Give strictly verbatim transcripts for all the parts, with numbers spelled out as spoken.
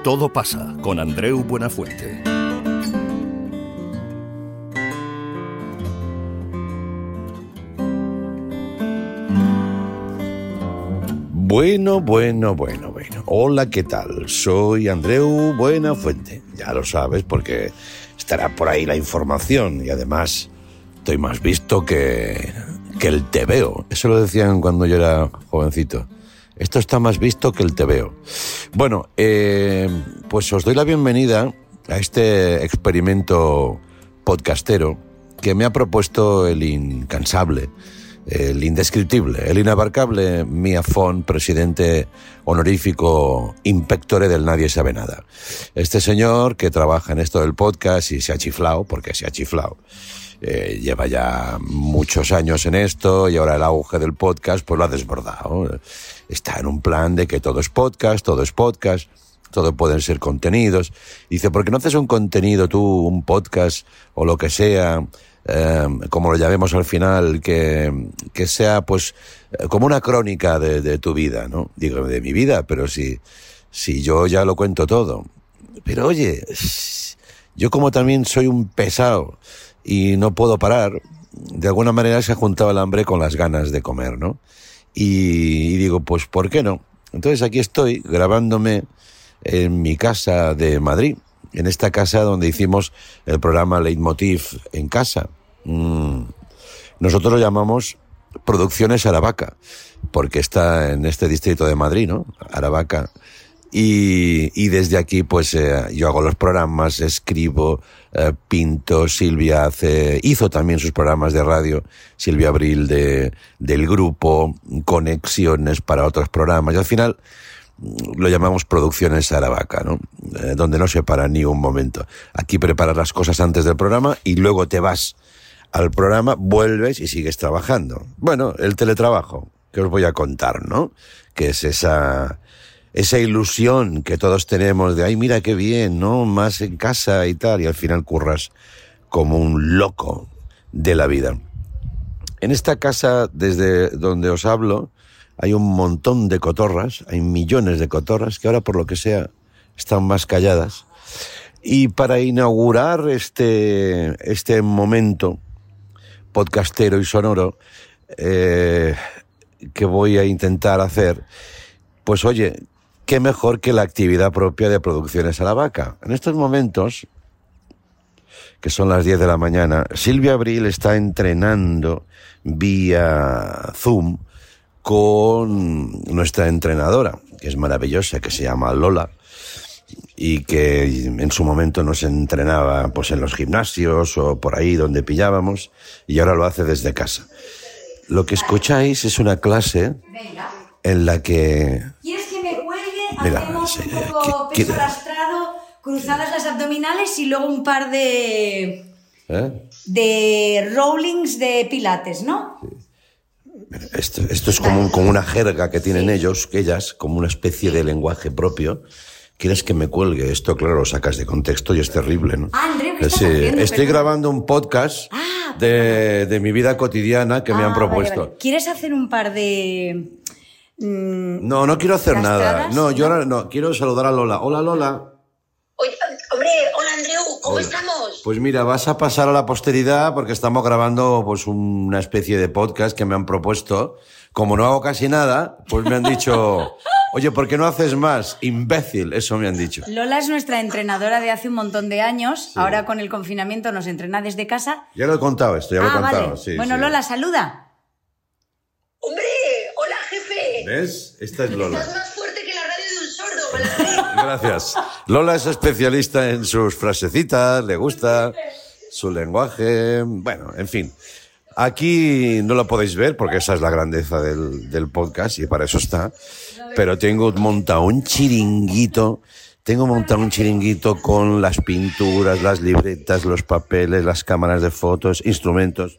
Todo pasa con Andreu Buenafuente. Bueno, bueno, bueno, bueno. Hola, ¿qué tal? Soy Andreu Buenafuente. Ya lo sabes porque estará por ahí la información y además estoy más visto que, que el tebeo. Eso lo decían cuando yo era jovencito. Esto está más visto que el tebeo. Bueno, eh, pues os doy la bienvenida a este experimento podcastero que me ha propuesto el incansable, el indescriptible, el inabarcable Mia Font, presidente honorífico inspectore del Nadie Sabe Nada. Este señor que trabaja en esto del podcast y se ha chiflado, porque se ha chiflado, eh, lleva ya muchos años en esto y ahora el auge del podcast pues lo ha desbordado. Está en un plan de que todo es podcast, todo es podcast, todo pueden ser contenidos. Dice, ¿por qué no haces un contenido tú, un podcast o lo que sea, eh, como lo llamemos al final, que, que sea pues como una crónica de, de tu vida, ¿no? Digo, de mi vida, pero si, si yo ya lo cuento todo. Pero oye, yo como también soy un pesado y no puedo parar, de alguna manera se ha juntado el hambre con las ganas de comer, ¿no? Y, y digo, pues ¿por qué no? Entonces aquí estoy grabándome en mi casa de Madrid, en esta casa donde hicimos el programa Leitmotiv en casa. Mm. Nosotros lo llamamos Producciones Aravaca, porque está en este distrito de Madrid, ¿no? Aravaca. Y, y desde aquí, pues, eh, yo hago los programas, escribo, eh, pinto, Silvia hace, hizo también sus programas de radio, Silvia Abril de, del grupo, conexiones para otros programas, y al final lo llamamos Producciones Aravaca, ¿no? Eh, donde no se para ni un momento. Aquí preparas las cosas antes del programa y luego te vas al programa, vuelves y sigues trabajando. Bueno, el teletrabajo, que os voy a contar, ¿no? Que es esa... esa ilusión que todos tenemos de, ay, mira qué bien, ¿no? Más en casa y tal, y al final curras como un loco de la vida. En esta casa, desde donde os hablo, hay un montón de cotorras, hay millones de cotorras, que ahora, por lo que sea, están más calladas. Y para inaugurar este, este momento podcastero y sonoro, eh, que voy a intentar hacer, pues oye, qué mejor que la actividad propia de Producciones Aravaca. En estos momentos, que son las diez de la mañana, Silvia Abril está entrenando vía Zoom con nuestra entrenadora, que es maravillosa, que se llama Lola, y que en su momento nos entrenaba pues en los gimnasios o por ahí donde pillábamos, y ahora lo hace desde casa. Lo que escucháis es una clase en la que... Mira, hacemos un poco ¿qué, peso qué? arrastrado, cruzadas las abdominales y luego un par de ¿Eh? de rollings de pilates, ¿no? Sí. Esto, esto es como, un, como una jerga que tienen sí. ellos, ellas, como una especie de lenguaje propio. ¿Quieres que me cuelgue? Esto, claro, lo sacas de contexto y es terrible, ¿no? Ah, Andreu, ¿qué estás sí, haciendo? Estoy Perdón. grabando un podcast ah, de, de mi vida cotidiana que ah, me han propuesto. Vale, vale. ¿Quieres hacer un par de... No, no quiero hacer nada. No, yo ahora no, quiero saludar a Lola. Hola, Lola. Oye, hombre, hola, Andreu, ¿cómo hola. estamos? Pues mira, vas a pasar a la posteridad porque estamos grabando pues una especie de podcast que me han propuesto. Como no hago casi nada, pues me han dicho, oye, ¿por qué no haces más? Imbécil, eso me han dicho. Lola es nuestra entrenadora de hace un montón de años. Sí. Ahora con el confinamiento nos entrena desde casa. Ya lo he contado esto, ya lo ah, he contado. Vale. Sí, bueno, sí. Lola, saluda. ¡Hombre! ¡Hola, jefe! ¿Ves? Esta es Lola. Estás más fuerte que la radio de un sordo, ¿vale? Gracias. Lola es especialista en sus frasecitas, le gusta su lenguaje, bueno, en fin. Aquí no lo podéis ver porque esa es la grandeza del, del podcast y para eso está, pero tengo montado un chiringuito, tengo montado un chiringuito con las pinturas, las libretas, los papeles, las cámaras de fotos, instrumentos,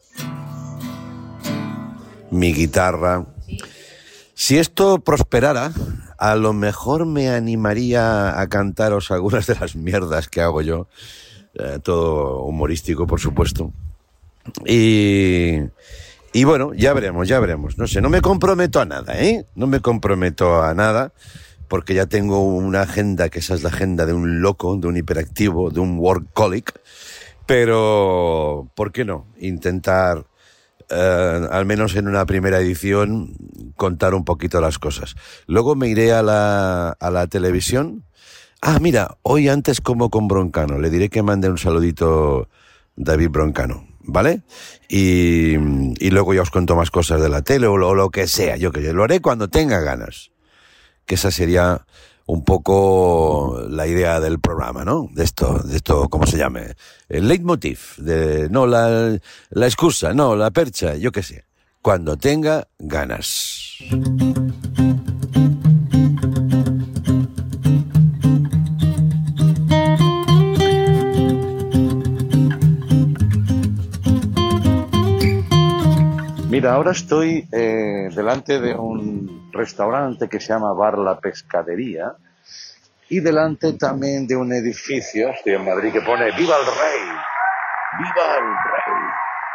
mi guitarra. Si esto prosperara, a lo mejor me animaría a cantaros algunas de las mierdas que hago yo, eh, todo humorístico, por supuesto. Y, y bueno, ya veremos, ya veremos. No sé, no me comprometo a nada, ¿eh? No me comprometo a nada, porque ya tengo una agenda, que esa es la agenda de un loco, de un hiperactivo, de un workaholic, pero ¿por qué no? Intentar, eh, al menos en una primera edición, contar un poquito las cosas. Luego me iré a la, a la televisión. Ah, mira, hoy antes como con Broncano, le diré que mande un saludito David Broncano, ¿vale? Y, y luego ya os cuento más cosas de la tele o lo, o lo que sea, yo que lo haré cuando tenga ganas. Que esa sería un poco la idea del programa, ¿no? De esto, de esto, ¿cómo se llame? El leitmotiv, de, no, la, la excusa, no, la percha, yo qué sé. Cuando tenga ganas. Mira, ahora estoy eh, delante de un restaurante que se llama Bar La Pescadería y delante también de un edificio, estoy en Madrid, que pone ¡Viva el Rey! ¡Viva el Rey!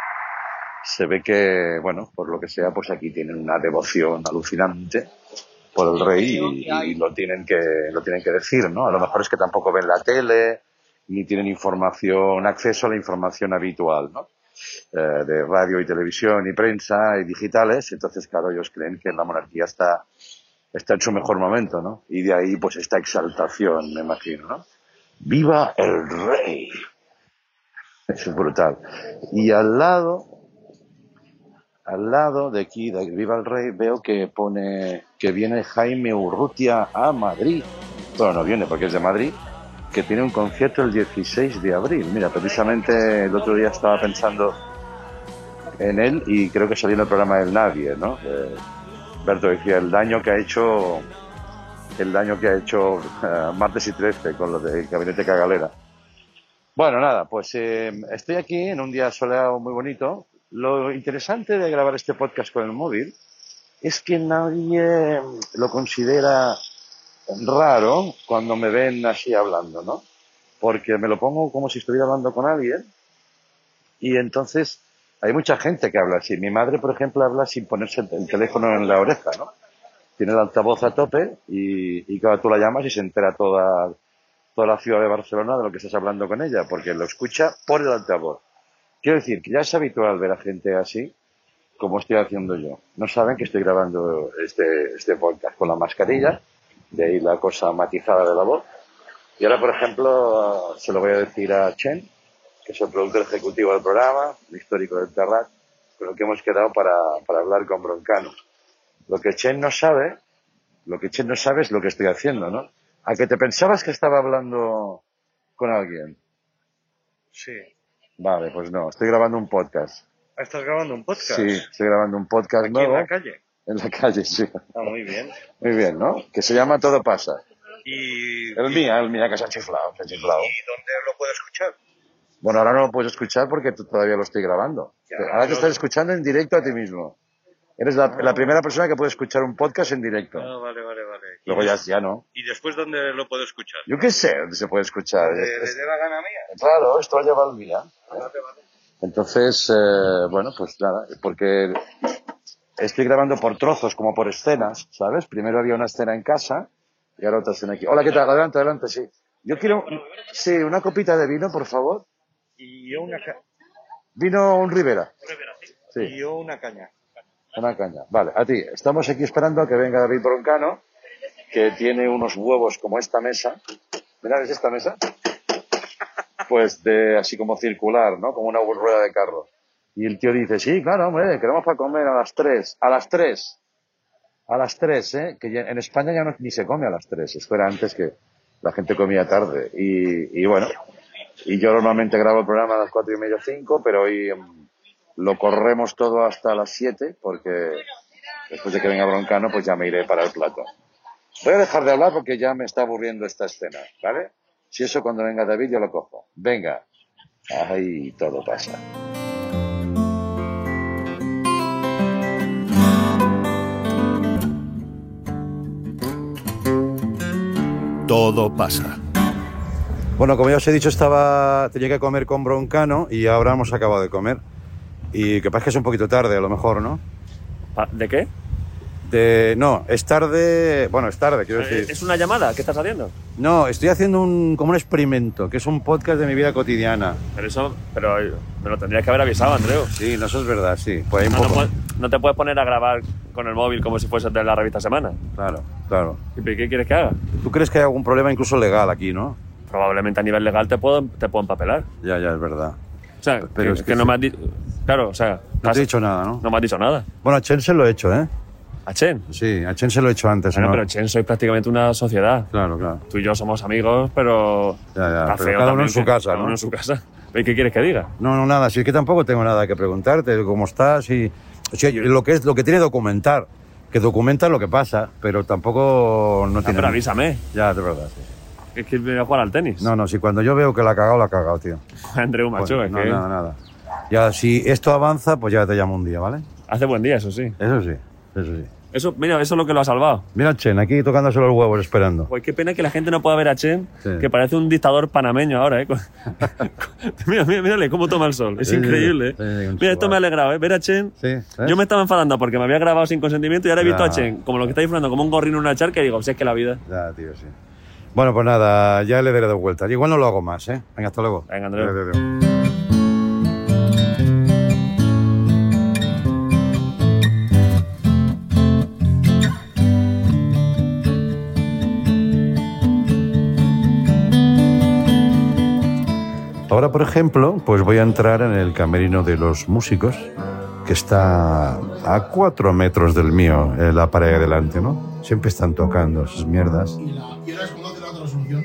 Se ve que, bueno, por lo que sea, pues aquí tienen una devoción alucinante por el Rey y, y lo tienen que lo tienen que decir, ¿no? A lo mejor es que tampoco ven la tele ni tienen información, acceso a la información habitual, ¿no? Eh, de radio y televisión y prensa y digitales, entonces claro, ellos creen que la monarquía está está en su mejor momento, ¿no? Y de ahí pues esta exaltación, me imagino, ¿no? ¡Viva el Rey! Eso es brutal. Y al lado, al lado de aquí, de Viva el Rey, veo que pone que viene Jaime Urrutia a Madrid. Bueno, no viene porque es de Madrid, que tiene un concierto el dieciséis de abril. Mira, precisamente el otro día estaba pensando en él y creo que salió en el programa del Nadie, ¿no? Eh, Berto decía el daño que ha hecho el daño que ha hecho uh, Martes y Trece con lo del Gabinete Cagalera. Bueno, nada, pues eh, estoy aquí en un día soleado muy bonito. Lo interesante de grabar este podcast con el móvil es que nadie lo considera raro cuando me ven así hablando, ¿no? Porque me lo pongo como si estuviera hablando con alguien y entonces hay mucha gente que habla así. Mi madre, por ejemplo, habla sin ponerse el teléfono en la oreja, ¿no? Tiene el altavoz a tope y, y claro, tú la llamas y se entera toda, toda la ciudad de Barcelona de lo que estás hablando con ella, porque lo escucha por el altavoz. Quiero decir que ya es habitual ver a gente así, como estoy haciendo yo. No saben que estoy grabando este, este podcast con la mascarilla, de ahí la cosa matizada de la voz. Y ahora, por ejemplo, se lo voy a decir a Chen, que es el productor ejecutivo del programa, el histórico del Terrat, con el que hemos quedado para, para hablar con Broncano. Lo que Chen no sabe, lo que Chen no sabe es lo que estoy haciendo, ¿no? ¿A que te pensabas que estaba hablando con alguien? Sí. Vale, pues no, estoy grabando un podcast. ¿Estás grabando un podcast? Sí, estoy grabando un podcast ¿Aquí nuevo. en la calle? En la calle, sí. Ah, muy bien. Muy bien, ¿no? Que se llama Todo Pasa. Y... El mía, el mía que se ha chiflado, se ha chiflado. ¿Y dónde lo puedo escuchar? Bueno, ahora no lo puedes escuchar porque tú todavía lo estoy grabando. Ya, ahora te no. estás escuchando en directo a ti mismo. Eres la, la primera persona que puede escuchar un podcast en directo. Ah, vale, vale, vale. Luego ya, ya no. ¿Y después dónde lo puedo escuchar? Yo qué sé dónde se puede escuchar. ¿Le, Es- le dé la gana mía? Claro, esto ha llevado el día. Vale, vale. Entonces, eh, bueno, pues nada, porque estoy grabando por trozos, como por escenas, ¿sabes? Primero había una escena en casa y ahora otra escena aquí. Hola, ¿qué tal? Adelante, adelante, sí. Yo quiero, sí, una copita de vino, por favor. Y yo una caña. Vino un Rivera. Sí. Y yo una caña. Una caña. Vale, a ti. Estamos aquí esperando a que venga David Broncano, que tiene unos huevos como esta mesa. Mirad, ¿es esta mesa? Pues de así como circular, ¿no? Como una rueda de carro. Y el tío dice, sí, claro, hombre, queremos para comer a las tres. A las tres. A las tres, ¿eh? Que ya- en España ya no, ni se come a las tres. Esto era antes que la gente comía tarde. Y, y bueno, y yo normalmente grabo el programa a las cuatro y media, cinco, pero hoy em, lo corremos todo hasta las siete, porque después de que venga Broncano, pues ya me iré para el plato. Voy a dejar de hablar porque ya me está aburriendo esta escena, ¿vale? Si eso cuando venga David yo lo cojo. Venga. Ahí todo pasa. Todo pasa. Bueno, como ya os he dicho, estaba tenía que comer con Broncano y ahora hemos acabado de comer. Y que pasa que es un poquito tarde, a lo mejor, ¿no? ¿De qué? De, no, es tarde... Bueno, es tarde, quiero decir. ¿Es una llamada? ¿Qué estás haciendo? No, estoy haciendo un, como un experimento, que es un podcast de mi vida cotidiana. Pero eso... Pero me lo tendrías que haber avisado, Andreu. Sí, no, eso es verdad, sí. Pues hay un no, poco... no, no te puedes poner a grabar con el móvil como si fuese de la revista Semana. Claro, claro. ¿Y qué quieres que haga? ¿Tú crees que hay algún problema incluso legal aquí, no? Probablemente a nivel legal te puedo, te puedo empapelar. Ya, ya, es verdad. O sea, Pero que, es que que no sí. me has dicho... Claro, o sea... No te he dicho nada, ¿no? No me has dicho nada. Bueno, a Chen se lo he hecho, ¿eh? ¿A Chen? Sí, a Chen se lo he hecho antes. Bueno, ¿no? pero Chen sois prácticamente una sociedad. Claro, claro. Tú y yo somos amigos, pero... Ya, ya, está pero feo cada uno también en su que- casa, cada ¿no? uno en su casa. ¿Y qué quieres que diga? No, no, nada. Si es que tampoco tengo nada que preguntarte, cómo estás y... O sea, yo- lo que es, lo que tiene documentar, que documenta lo que pasa, pero tampoco no Ah, tiene... pero avísame. Ya, de verdad, sí. Es que voy a jugar al tenis. No, no, si cuando yo veo que la ha cagado, la ha cagado, tío. Andreu, macho, Bueno, es no, que... nada, nada. Ya, si esto avanza, pues ya te llamo un día, ¿vale? Hace buen día, eso sí. Eso sí, eso sí. Eso, mira, eso es lo que lo ha salvado. Mira a Chen, aquí tocándose los huevos, esperando. Pues qué pena que la gente no pueda ver a Chen, Sí. que parece un dictador panameño ahora, ¿eh? Con- mira, mira, mírale cómo toma el sol. Es Sí, sí, increíble, ¿eh? sí, sí, con Mira, esto su- me ha alegrado, ¿eh? Ver a Chen. Sí, ¿eh? Yo me estaba enfadando porque me había grabado sin consentimiento y ahora he visto Ya. a Chen, como lo que está disfrutando, como un gorrino en una charca, y digo, si es que la vida... Ya, tío, sí. Bueno, pues nada, ya le daré de vuelta. Igual no lo hago más, ¿eh? Venga, hasta luego. Venga, Andreu. Adiós, adiós. Ahora, por ejemplo, pues voy a entrar en el camerino de los músicos, que está a cuatro metros del mío, en la pared de delante, ¿no? Siempre están tocando sus mierdas. Y, la, y ahora es conoce la otra solución.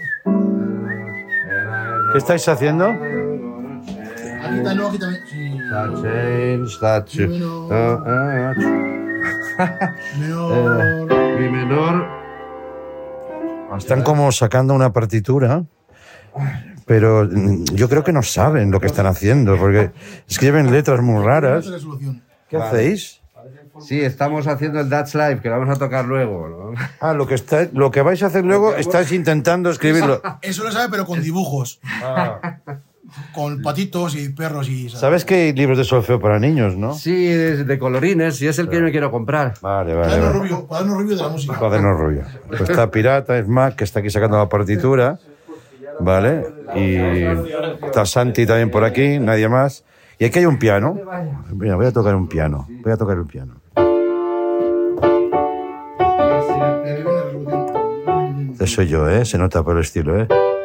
¿Qué estáis haciendo? Aquí está, no, aquí también. Sí. Change, that Mi menor. Menor. Mi menor. Están como sacando una partitura, pero mm, yo creo que no saben lo que están haciendo, porque escriben letras muy raras. Esa es la solución. ¿Qué hacéis? Sí, estamos haciendo el Dutch Live, que lo vamos a tocar luego, ¿no? Ah, lo que, está, lo que vais a hacer luego, estáis intentando escribirlo. Eso lo sabe, pero con dibujos. Con patitos y perros y... ¿Sabes que hay libros de solfeo para niños, no? Sí, de, de colorines, y es el que yo me quiero comprar. Vale, vale. Cuaderno vale. rubio, cuaderno rubio de la música. Cuaderno rubio. Pues está Pirata, es Mac, que está aquí sacando la partitura, ¿vale? Y está Santi también por aquí, nadie más. Y aquí hay un piano. Mira, voy a tocar un piano. Voy a tocar un piano. Ese soy yo, ¿eh? Se nota por el estilo, ¿eh?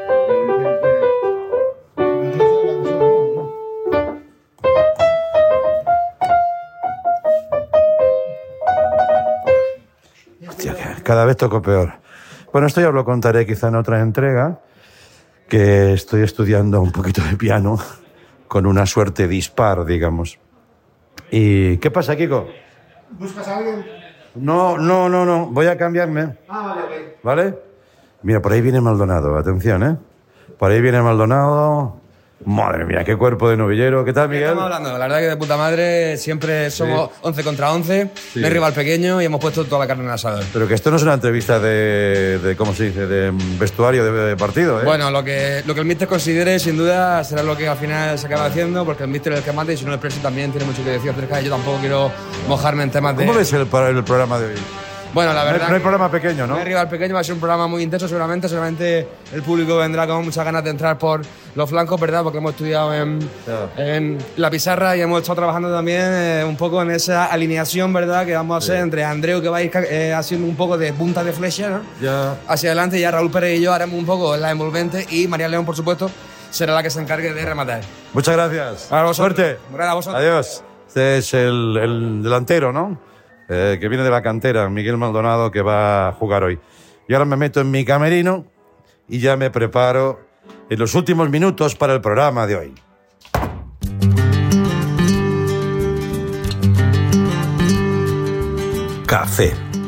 Hostia, cada vez toco peor. Bueno, esto ya os lo contaré quizá en otra entrega, que estoy estudiando un poquito de piano con una suerte dispar, digamos. ¿Y qué pasa, Kiko? ¿Buscas a alguien? No, no, no, no. Voy a cambiarme. Ah, vale, ok. ¿Vale? Mira, por ahí viene Maldonado. Atención, ¿eh? Por ahí viene Maldonado. Madre mía, qué cuerpo de novillero. ¿Qué tal, Miguel? Estamos hablando, la verdad que de puta madre, siempre somos once contra once, no hay rival pequeño y hemos puesto toda la carne en el asador. Pero que esto no es una entrevista de, de ¿cómo se dice? De vestuario de, de partido, ¿eh? Bueno, lo que, lo que el míster considere, sin duda, será lo que al final se acaba haciendo, porque el míster es el que manda y si no el preso también tiene mucho que decir acerca de. Yo tampoco quiero mojarme en temas de... ¿Cómo ves el, el programa de hoy? Bueno, la No hay, verdad... no hay programa pequeño, ¿no? No hay rival pequeño, va a ser un programa muy intenso seguramente, seguramente el público vendrá con muchas ganas de entrar por los flancos, ¿verdad? Porque hemos estudiado en, en la pizarra y hemos estado trabajando también eh, un poco en esa alineación, ¿verdad? Que vamos a hacer entre Andreu, que va a ir eh, haciendo un poco de punta de flecha, ¿no? Ya. Hacia adelante, y ya Raúl Pérez y yo haremos un poco la envolvente y María León, por supuesto, será la que se encargue de rematar. Muchas gracias. A vosotros. Suerte. Gracias a vosotros. Adiós. Este es el, el delantero, ¿no? Eh, que viene de la cantera, Miguel Maldonado, que va a jugar hoy. Y ahora me meto en mi camerino y ya me preparo en los últimos minutos para el programa de hoy. Café.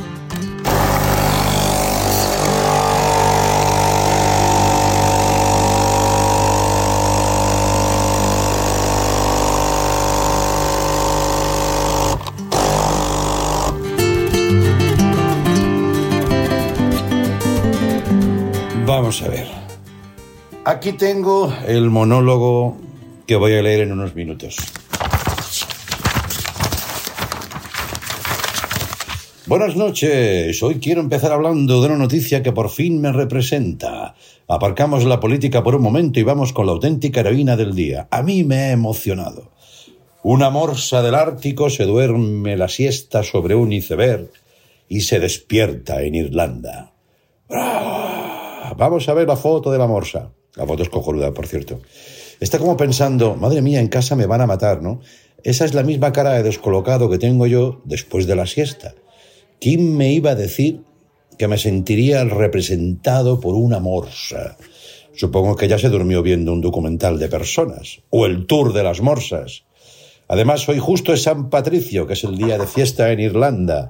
Vamos a ver. Aquí tengo el monólogo que voy a leer en unos minutos. Buenas noches. Hoy quiero empezar hablando de una noticia que por fin me representa. Aparcamos la política por un momento y vamos con la auténtica heroína del día. A mí me ha emocionado. Una morsa del Ártico se duerme la siesta sobre un iceberg y se despierta en Irlanda. ¡Ah! Vamos a ver la foto de la morsa. La foto es cojonuda, por cierto. Está como pensando, madre mía, en casa me van a matar, ¿no? Esa es la misma cara de descolocado que tengo yo después de la siesta. ¿Quién me iba a decir que me sentiría representado por una morsa? Supongo que ya se durmió viendo un documental de personas, o el tour de las morsas. Además, hoy justo es San Patricio, que es el día de fiesta en Irlanda.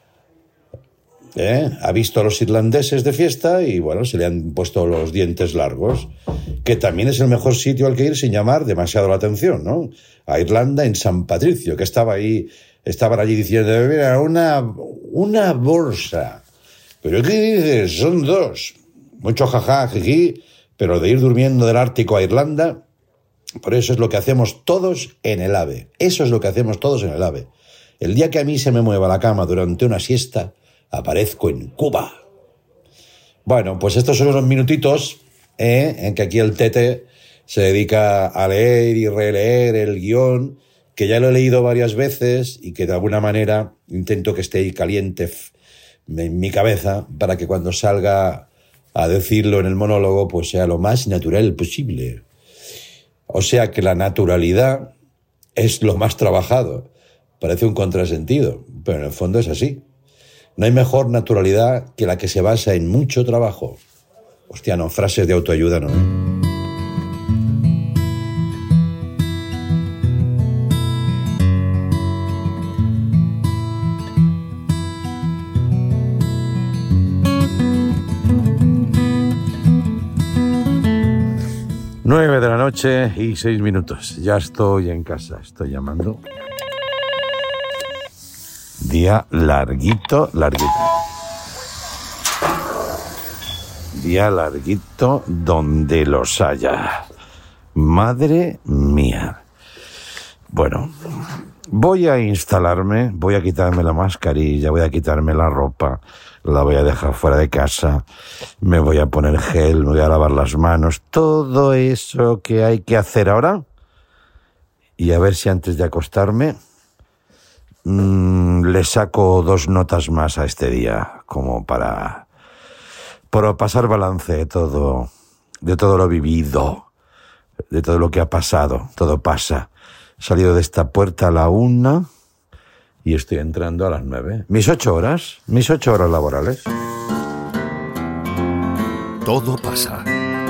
¿Eh? Ha visto a los irlandeses de fiesta y, bueno, se le han puesto los dientes largos, que también es el mejor sitio al que ir sin llamar demasiado la atención, ¿no? A Irlanda en San Patricio, que estaba ahí, estaban allí diciendo, mira, una, una bolsa. ¿Pero qué dices? Son dos. Mucho jajá, jiji, pero de ir durmiendo del Ártico a Irlanda, por eso es lo que hacemos todos en el AVE. Eso es lo que hacemos todos en el AVE. El día que a mí se me mueva la cama durante una siesta, aparezco en Cuba. Bueno, pues estos son unos minutitos ¿eh? en que aquí el Tete se dedica a leer y releer el guión, que ya lo he leído varias veces y que de alguna manera intento que esté ahí caliente en mi cabeza para que cuando salga a decirlo en el monólogo pues sea lo más natural posible. O sea que la naturalidad es lo más trabajado. Parece un contrasentido, pero en el fondo es así. No hay mejor naturalidad que la que se basa en mucho trabajo. Hostia, no, frases de autoayuda, ¿no? Nueve de la noche y seis minutos. Ya estoy en casa, estoy llamando. Día larguito, larguito. Día larguito donde los haya. Madre mía. Bueno, voy a instalarme, voy a quitarme la mascarilla, voy a quitarme la ropa, la voy a dejar fuera de casa, me voy a poner gel, me voy a lavar las manos, todo eso que hay que hacer ahora. Y a ver si antes de acostarme mmm, le saco dos notas más a este día, como para, para pasar balance de todo, de todo lo vivido, de todo lo que ha pasado. Todo pasa. He salido de esta puerta a la una y estoy entrando a las nueve. Mis ocho horas, mis ocho horas laborales. Todo pasa.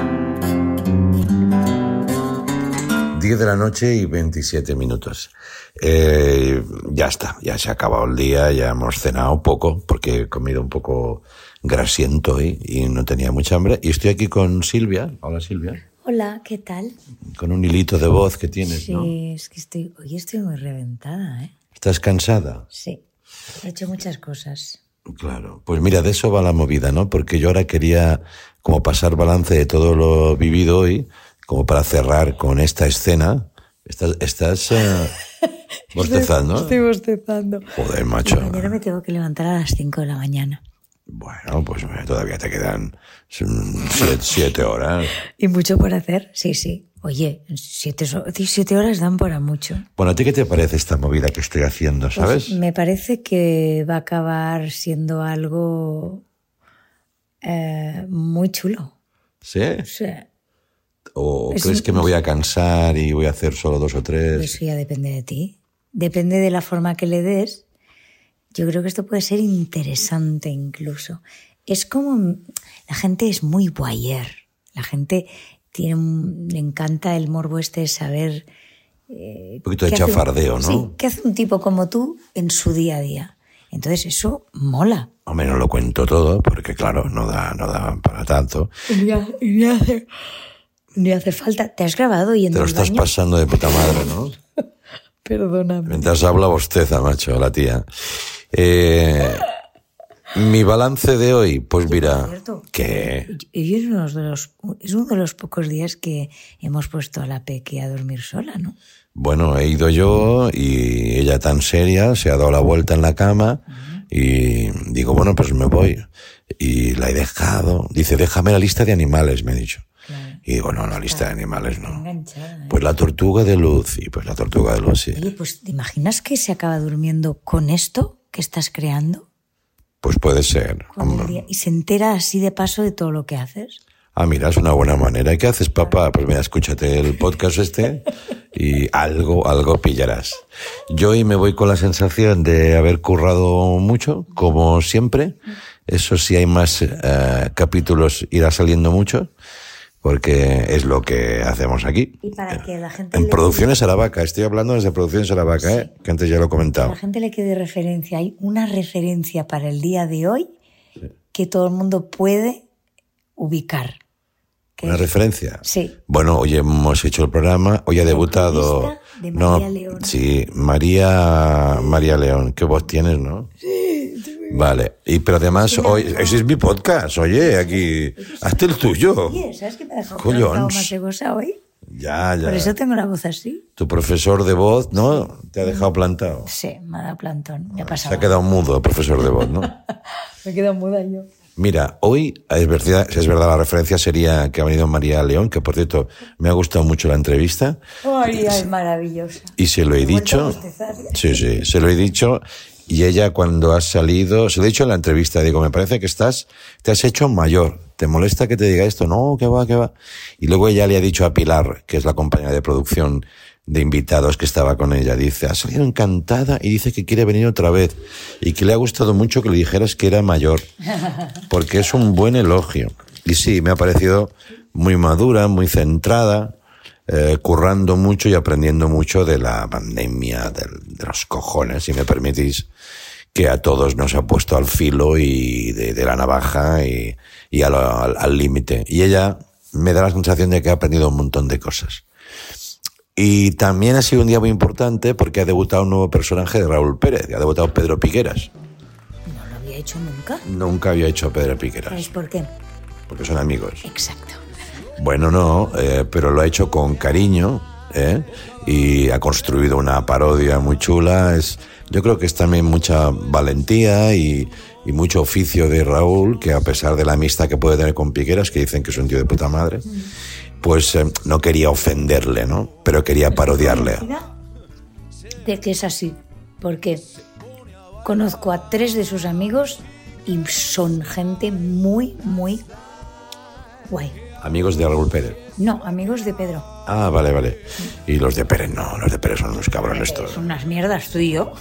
diez de la noche y veintisiete minutos. Eh, ya está, ya se ha acabado el día, ya hemos cenado poco, porque he comido un poco grasiento hoy y no tenía mucha hambre. Y estoy aquí con Silvia. Hola, Silvia. Hola, ¿qué tal? Con un hilito de voz que tienes, sí, ¿no? Sí, es que estoy, hoy estoy muy reventada, ¿eh? ¿Estás cansada? Sí, he hecho muchas cosas. Claro, pues mira, de eso va la movida, ¿no? Porque yo ahora quería como pasar balance de todo lo vivido hoy, como para cerrar con esta escena. Estás, estás uh, bostezando. Estoy, estoy bostezando. Joder, macho. Y mañana me tengo que levantar a las cinco de la mañana. Bueno, pues todavía te quedan siete, siete horas. ¿Y mucho por hacer? Sí, sí. Oye, siete, siete horas dan para mucho. Bueno, ¿a ti qué te parece esta movida que estoy haciendo, sabes? Pues me parece que va a acabar siendo algo eh, muy chulo. ¿Sí? Sí. ¿O es crees un, que me voy a cansar y voy a hacer solo dos o tres? Eso ya depende de ti. Depende de la forma que le des. Yo creo que esto puede ser interesante incluso. Es como... La gente es muy voyeur. La gente tiene un, le encanta el morbo este de saber... Eh, un poquito de chafardeo, un, ¿no? Sí, ¿qué hace un tipo como tú en su día a día? Entonces eso mola. Hombre, no lo cuento todo, porque claro, no da, no da para tanto. Ni, ni, hace, ni hace falta. ¿Te has grabado yendo Te lo al estás baño? pasando de puta madre, ¿no? Perdóname. Mientras habla bosteza, macho, la tía. Eh, mi balance de hoy, pues mira, que... Hoy es uno de los, es uno de los pocos días que hemos puesto a la Peque a dormir sola, ¿no? Bueno, he ido yo y ella tan seria se ha dado la vuelta en la cama uh-huh. Y digo, bueno, pues me voy. Y la he dejado. Dice, déjame la lista de animales, me ha dicho. Claro. Y digo, no, la lista de animales no. Enganchada, ¿eh? Pues la tortuga de luz. Y pues la tortuga de luz, sí. Oye, pues ¿te imaginas que se acaba durmiendo con esto que estás creando? Pues puede ser. Con el día, y se entera así de paso de todo lo que haces. Ah, mira, es una buena manera. ¿Y qué haces, papá? Pues mira, escúchate el podcast este y algo, algo pillarás. Yo hoy me voy con la sensación de haber currado mucho, como siempre. Eso sí, hay más uh, capítulos, irá saliendo mucho, porque es lo que hacemos aquí. Y para que la gente... En le Producciones Aravaca, estoy hablando desde Producciones Aravaca, ¿eh? Que antes ya lo he comentado. A la gente le quede referencia. Hay una referencia para el día de hoy que todo el mundo puede ubicar. ¿Una es... referencia? Sí. Bueno, hoy hemos hecho el programa, hoy ha debutado... De María no, León. Sí, María, María León. ¿Qué voz tienes, no? Sí. Vale, y pero además hoy, ese es mi podcast, oye, aquí, hazte el tuyo. Oye, ¿sabes que me ha dejado Collons. plantado más de cosa hoy? Ya, ya. Por eso tengo la voz así. Tu profesor de voz, ¿no? Te ha dejado plantado. Sí, me ha dado plantón. Me ha pasado. Se ha quedado mudo el profesor de voz, ¿no? Me he quedado muda yo. Mira, hoy, es verdad, es verdad, la referencia sería que ha venido María León, que por cierto, me ha gustado mucho la entrevista. María es maravillosa. Y se lo he dicho. Sí, sí, se lo he dicho. Y ella cuando ha salido, se lo he dicho en la entrevista, digo, me parece que estás, te has hecho mayor. ¿Te molesta que te diga esto? No, que va, que va. Y luego ella le ha dicho a Pilar, que es la compañera de producción de invitados que estaba con ella, dice, ha salido encantada y dice que quiere venir otra vez. Y que le ha gustado mucho que le dijeras que era mayor. Porque es un buen elogio. Y sí, me ha parecido muy madura, muy centrada, eh, currando mucho y aprendiendo mucho de la pandemia, de, de los cojones, si me permitís, que a todos nos ha puesto al filo y de, de la navaja y, y al, al, al límite. Y ella me da la sensación de que ha aprendido un montón de cosas. Y también ha sido un día muy importante porque ha debutado un nuevo personaje de Raúl Pérez, ha debutado Pedro Piqueras. No lo había hecho nunca. Nunca había hecho Pedro Piqueras. ¿Sabes por qué? Porque son amigos. Exacto. Bueno, no, eh, pero lo ha hecho con cariño, ¿eh? Y ha construido una parodia muy chula. Es, yo creo que es también mucha valentía y, y mucho oficio de Raúl, que a pesar de la amistad que puede tener con Piqueras, que dicen que es un tío de puta madre, mm. pues eh, no quería ofenderle, ¿no? Pero quería parodiarle. De que es así, porque conozco a tres de sus amigos y son gente muy, muy guay. ¿Amigos de Raúl Pérez? No, amigos de Pedro. Ah, vale, vale. Y los de Pérez no, los de Pérez son unos cabrones todos. Son unas mierdas, tú y yo.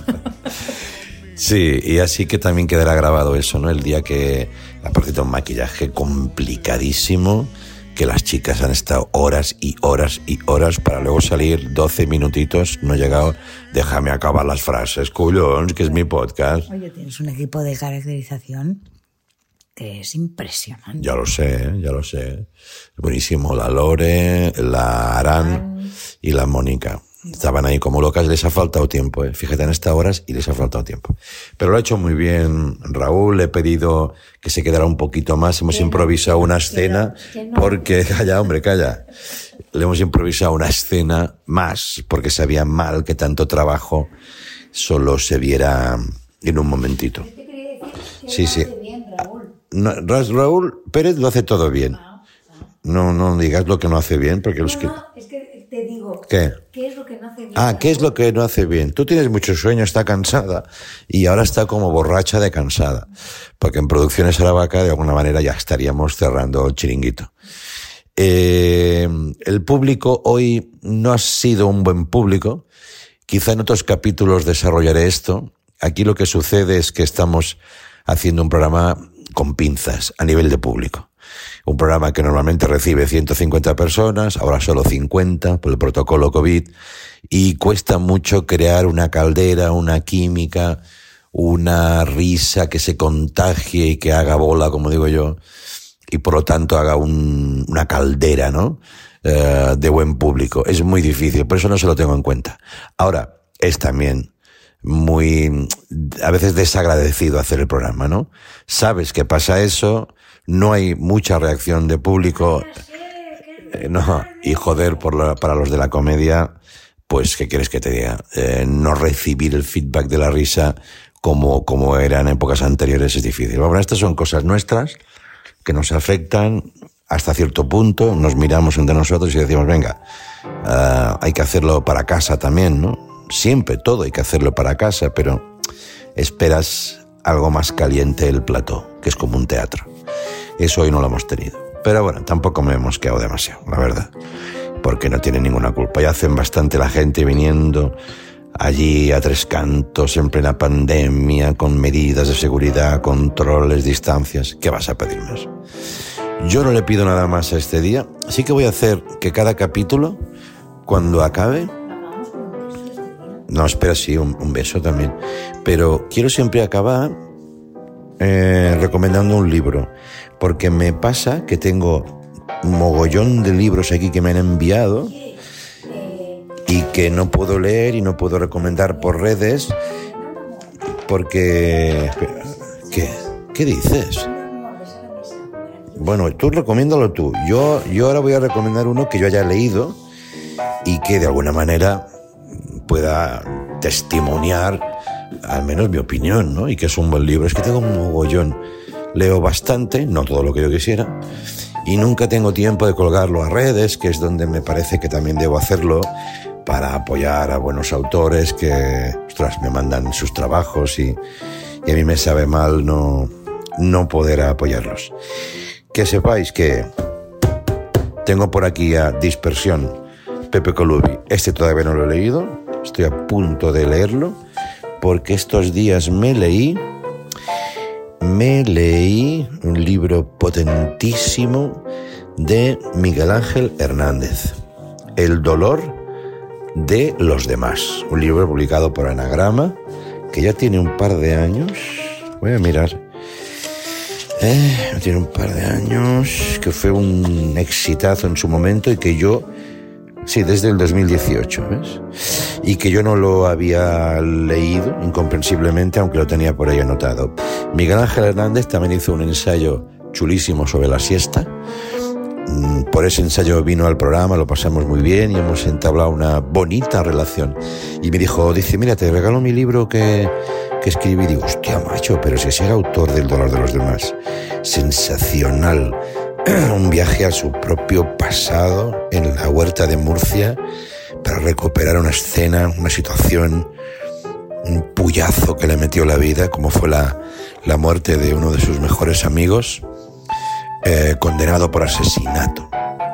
Sí, y así que también quedará grabado eso, ¿no? El día que, aparte de un maquillaje complicadísimo, que las chicas han estado horas y horas y horas para luego salir doce minutitos, no he llegado, déjame acabar las frases, cullons, que es mi podcast. Oye, tienes un equipo de caracterización que es impresionante. Ya lo sé, ya lo sé. Buenísimo, la Lore, la Arán y la Mónica. Estaban ahí como locas, les ha faltado tiempo, ¿eh? Fíjate en estas horas y les ha faltado tiempo. Pero lo ha hecho muy bien Raúl, le he pedido que se quedara un poquito más, hemos improvisado una escena, porque, calla hombre, calla, le hemos improvisado una escena más, porque sabía mal que tanto trabajo solo se viera en un momentito. Sí, sí. No, Raúl Pérez lo hace todo bien. No, no digas lo que no hace bien, porque los que... No, es que te digo, ¿qué? ¿Qué es lo que no hace bien? Ah, ¿qué es lo que no hace bien? Tú tienes mucho sueño, está cansada y ahora está como borracha de cansada, porque en Producciones Aravaca de alguna manera ya estaríamos cerrando el chiringuito. Eh, el público hoy no ha sido un buen público, quizá en otros capítulos desarrollaré esto. Aquí lo que sucede es que estamos haciendo un programa con pinzas a nivel de público. Un programa que normalmente recibe ciento cincuenta personas, ahora solo cincuenta por el protocolo COVID, y cuesta mucho crear una caldera, una química, una risa que se contagie y que haga bola, como digo yo, y por lo tanto haga un, una caldera, ¿no? Uh, de buen público. Es muy difícil, por eso no se lo tengo en cuenta. Ahora, es también muy, a veces desagradecido hacer el programa, ¿no? Sabes que pasa eso, no hay mucha reacción de público, eh, no, y joder, por la, para los de la comedia, pues, ¿qué quieres que te diga? Eh, no recibir el feedback de la risa como, como era en épocas anteriores es difícil. Bueno, estas son cosas nuestras que nos afectan hasta cierto punto, nos miramos entre nosotros y decimos, venga, uh, hay que hacerlo para casa también, ¿no? Siempre todo hay que hacerlo para casa, pero esperas algo más caliente el plató, que es como un teatro. Eso hoy no lo hemos tenido. Pero bueno, tampoco me hemos quedado demasiado, la verdad, porque no tienen ninguna culpa. Ya hacen bastante la gente viniendo allí a tres cantos, en plena pandemia, con medidas de seguridad, controles, distancias. ¿Qué vas a pedir más? Yo no le pido nada más a este día. Sí que voy a hacer que cada capítulo, cuando acabe... No, espera, sí, un, un beso también. Pero quiero siempre acabar eh, recomendando un libro. Porque me pasa que tengo un mogollón de libros aquí que me han enviado y que no puedo leer y no puedo recomendar por redes porque... ¿Qué? ¿Qué dices? Bueno, tú recomiéndalo tú. Yo, yo ahora voy a recomendar uno que yo haya leído y que de alguna manera pueda testimoniar al menos mi opinión, ¿no? Y que es un buen libro. Es que tengo un mogollón. Leo bastante, no todo lo que yo quisiera, y nunca tengo tiempo de colgarlo a redes, que es donde me parece que también debo hacerlo para apoyar a buenos autores que, ostras, me mandan sus trabajos y, y a mí me sabe mal no, no poder apoyarlos. Que sepáis que tengo por aquí a Dispersión, Pepe Colubi. Este todavía no lo he leído, estoy a punto de leerlo, porque estos días me leí, me leí un libro potentísimo de Miguel Ángel Hernández, El dolor de los demás, un libro publicado por Anagrama, que ya tiene un par de años, voy a mirar, Eh, tiene un par de años, que fue un exitazo en su momento y que yo, sí, desde el dos mil dieciocho, ¿ves? Y que yo no lo había leído, incomprensiblemente, aunque lo tenía por ahí anotado. Miguel Ángel Hernández también hizo un ensayo chulísimo sobre la siesta. Por ese ensayo vino al programa, lo pasamos muy bien y hemos entablado una bonita relación. Y me dijo, dice, mira, te regalo mi libro que... que escribí. Digo, hostia, macho, pero si es el autor del dolor de los demás. Sensacional. Un viaje a su propio pasado en la huerta de Murcia para recuperar una escena, una situación, un puyazo que le metió la vida, como fue la, la muerte de uno de sus mejores amigos, eh, condenado por asesinato.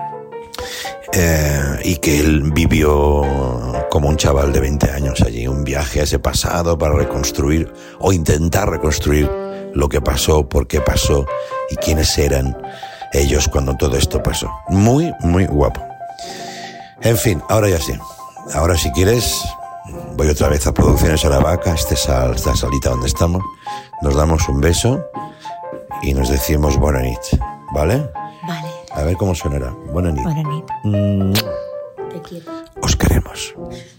Eh, y que él vivió como un chaval de veinte años allí, un viaje a ese pasado para reconstruir o intentar reconstruir lo que pasó, por qué pasó y quiénes eran ellos cuando todo esto pasó. Muy, muy guapo. En fin, ahora ya sí. Ahora si quieres, voy otra vez a Producciones Aravaca, este sal, esta salita donde estamos, nos damos un beso y nos decimos buena nit, ¿vale? Vale. A ver cómo sonará. Buena nit. Buena nit. Mm. Te quiero. Os queremos.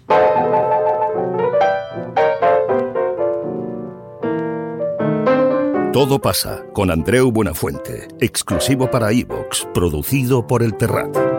Todo pasa con Andreu Buenafuente, exclusivo para iVoox, producido por El Terrat.